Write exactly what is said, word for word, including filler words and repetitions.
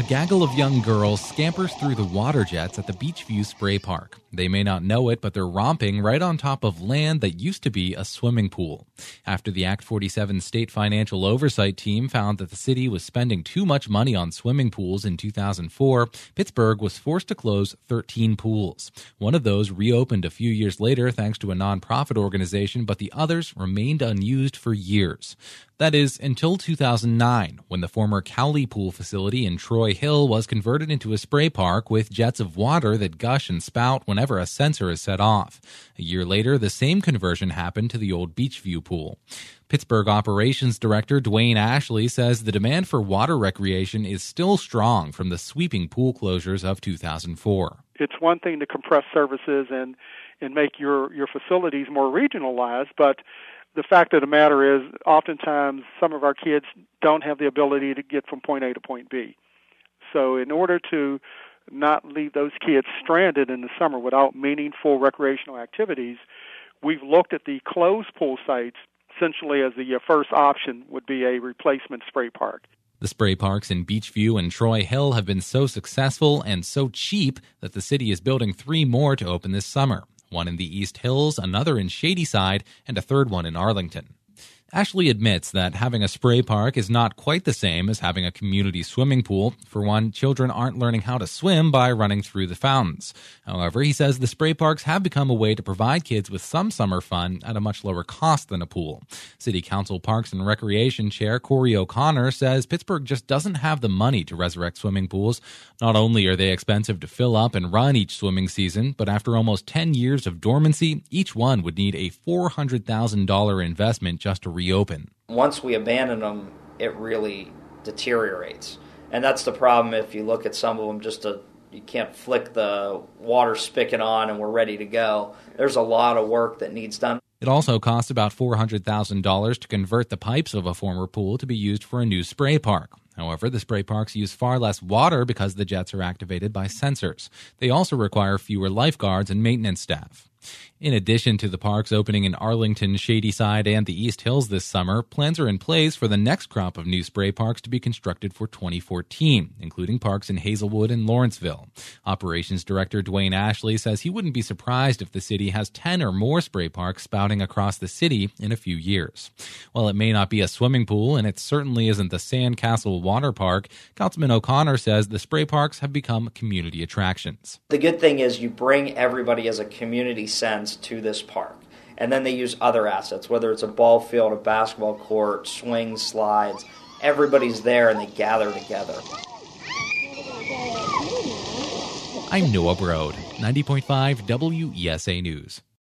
gaggle of young girls scampers through the water jets at the Beachview Spray Park. They may not know it, but they're romping right on top of land that used to be a swimming pool. After the Act forty-seven state financial oversight team found that the city was spending too much money on swimming pools in two thousand four, Pittsburgh was forced to close thirteen pools. One of those reopened a few years later thanks to a nonprofit organization, but the others remained unused for years. That is, until two thousand nine, when the former Cowley Pool facility in Troy Hill was converted into a spray park with jets of water that gush and spout whenever a sensor is set off. A year later, the same conversion happened to the old Beachview pool. Pittsburgh Operations Director Dwayne Ashley says the demand for water recreation is still strong from the sweeping pool closures of two thousand four. It's one thing to compress services and, and make your, your facilities more regionalized, but the fact of the matter is, oftentimes, some of our kids don't have the ability to get from point A to point B. So in order to not leave those kids stranded in the summer without meaningful recreational activities, we've looked at the closed pool sites essentially as the first option would be a replacement spray park. The spray parks in Beachview and Troy Hill have been so successful and so cheap that the city is building three more to open this summer. One in the East Hills, another in Shadyside, and a third one in Arlington. Ashley admits that having a spray park is not quite the same as having a community swimming pool. For one, children aren't learning how to swim by running through the fountains. However, he says the spray parks have become a way to provide kids with some summer fun at a much lower cost than a pool. City Council Parks and Recreation Chair Corey O'Connor says Pittsburgh just doesn't have the money to resurrect swimming pools. Not only are they expensive to fill up and run each swimming season, but after almost ten years of dormancy, each one would need a four hundred thousand dollars investment just to reopen. Once we abandon them, it really deteriorates. And that's the problem if you look at some of them, just a, you can't flick the water spigot on and we're ready to go. There's a lot of work that needs done. It also costs about four hundred thousand dollars to convert the pipes of a former pool to be used for a new spray park. However, the spray parks use far less water because the jets are activated by sensors. They also require fewer lifeguards and maintenance staff. In addition to the parks opening in Arlington, Shadyside, and the East Hills this summer, plans are in place for the next crop of new spray parks to be constructed for twenty fourteen, including parks in Hazelwood and Lawrenceville. Operations Director Dwayne Ashley says he wouldn't be surprised if the city has ten or more spray parks spouting across the city in a few years. While it may not be a swimming pool, and it certainly isn't the Sandcastle Water Park, Councilman O'Connor says the spray parks have become community attractions. The good thing is you bring everybody as a community sense to this park. And then they use other assets, whether it's a ball field, a basketball court, swings, slides. Everybody's there and they gather together. I'm Noah Broad, ninety point five W E S A News.